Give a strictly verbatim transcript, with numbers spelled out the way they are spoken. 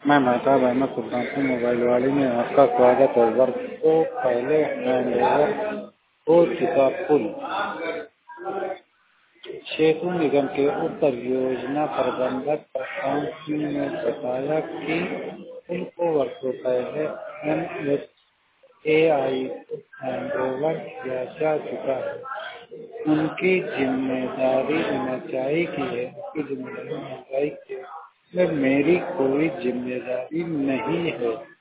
मैं महताब अहमद सुल्तानपुर मोबाइल वाली में आपका स्वागत है। वर्षों पहले हैंडओवर हो चुका पुल। सेतु निगम के उप परियोजना प्रबंधक प्रशांत सिंह ने बताया कि पुल को वर्षों पहले एन एच ए आई को हैंडओवर किया जा चुका है। उनकी जिम्मेदारी ऊंचाई की है उसकी जिम्मेदारी ऊंचाई की है, इसमें मेरी कोई जिम्मेदारी नहीं है।